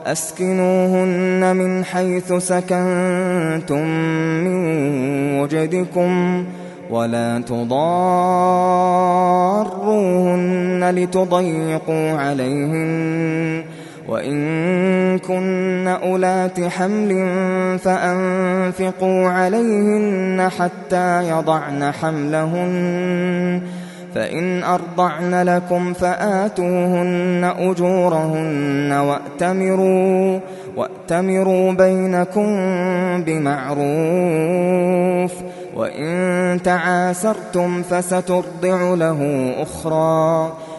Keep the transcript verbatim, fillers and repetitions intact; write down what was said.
وأسكنوهن من حيث سكنتم من وجدكم ولا تضاروهن لتضيقوا عليهن وإن كن أولات حمل فأنفقوا عليهن حتى يضعن حملهن فإن أرضعن لكم فآتوهن أجورهن وأتمروا, وأتمروا بينكم بمعروف وإن تعاسرتم فسترضع له أخرى